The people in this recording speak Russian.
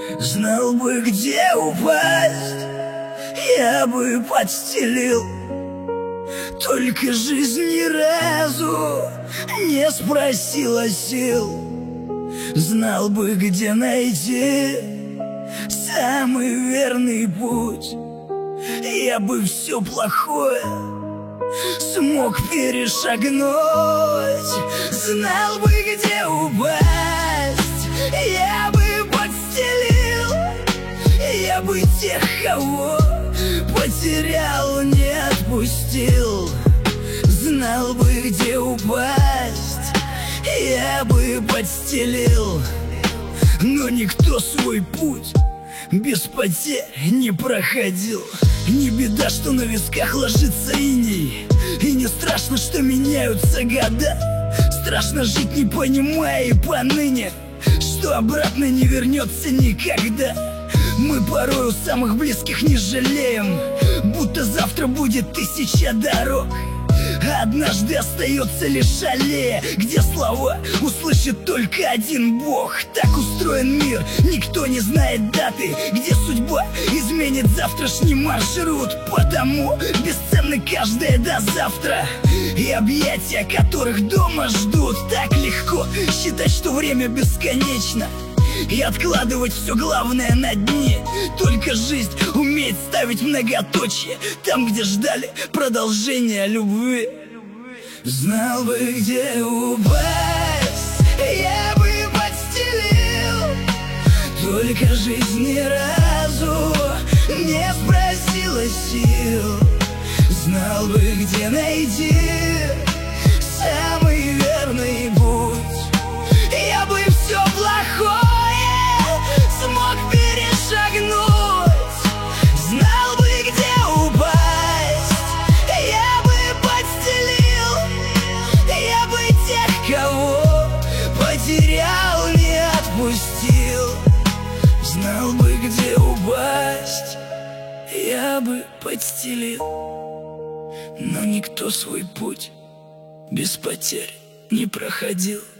Знал бы, где упасть, я бы подстелил. Только жизнь ни разу не спросила сил. Знал бы, где найти самый верный путь, я бы все плохое смог перешагнуть. Знал бы, где упасть, я бы подстелил. Я бы тех, кого потерял, не отпустил. Знал бы, где упасть, я бы подстелил. Но никто свой путь без потерь не проходил. Не беда, что на висках ложится иней, и не страшно, что меняются года. Страшно жить, не понимая и поныне, что обратно не вернется никогда. Мы порой у самых близких не жалеем, будто завтра будет 1000 дорог. Однажды остается лишь аллея, где слова услышит только один Бог. Так устроен мир, никто не знает даты, где судьба изменит завтрашний маршрут. Потому бесценно каждое до завтра, и объятия, которых дома ждут. Так легко считать, что время бесконечно, и откладывать все главное на дне. Только жизнь умеет ставить многоточие там, где ждали продолжения любви. Знал бы, где упасть, я бы подстелил. Только жизнь ни разу не спросила сил. Знал бы, где найти самый верный путь, я бы все плохое смог перешагнуть. Знал бы, где упасть, я бы подстелил. Я бы тех, кого потерял, не отпустил. Знал бы, где упасть, я бы подстелил. Но никто свой путь без потерь не проходил.